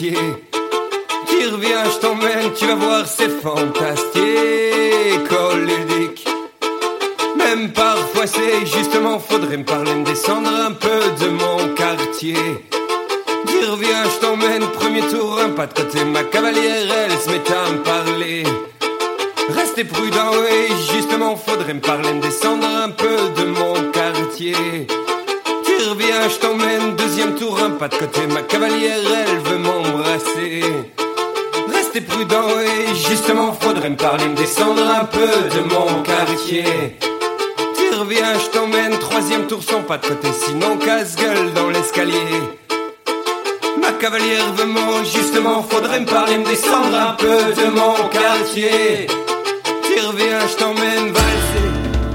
quartier. Qui revient, je t'emmène, tu vas voir, c'est fantastique. Oh ludique. Même parfois c'est justement, faudrait me parler, me descendre un peu de mon quartier. Qui revient, je t'emmène, premier tour, un pas de côté, ma cavalière, elle se met à me parler. Restez prudent, oui, justement, faudrait me parler, me descendre un peu de mon quartier. Qui revient, je t'emmène, deuxième tour, un pas de côté, ma cavalière, elle veut m'embrasser. Restez prudent, oui, justement, faudrait me parler, me descendre un peu de mon quartier. Tu reviens, je t'emmène, troisième tour, sans pas de côté, sinon casse-gueule dans l'escalier. Ma cavalière veut mon, justement, faudrait me parler, me descendre un peu de mon quartier. Tu reviens, je t'emmène valser.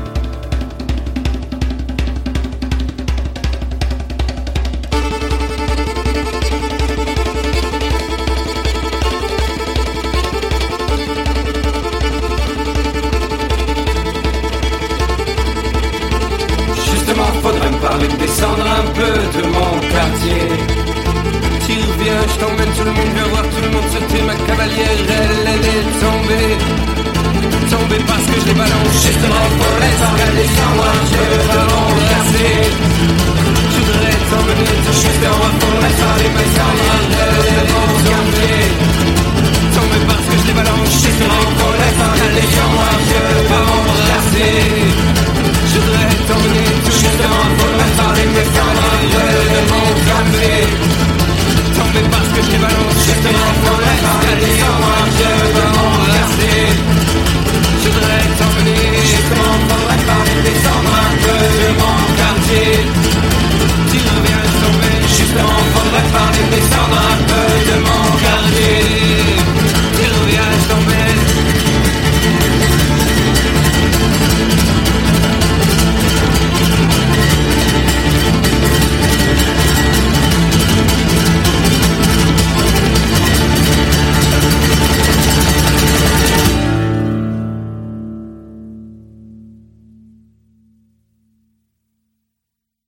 Faudrait me parler, me descendre un peu de mon quartier. Tu reviens, je t'emmène, tout le monde vient voir, tout le monde sauter. Ma cavalière, elle est tombée. Tombée parce que je les balance. Justement, pour les regarder sans moi, je veux l'embrasser. Je voudrais t'emmener, tout juste en moi pour la soirée, mais sans moi.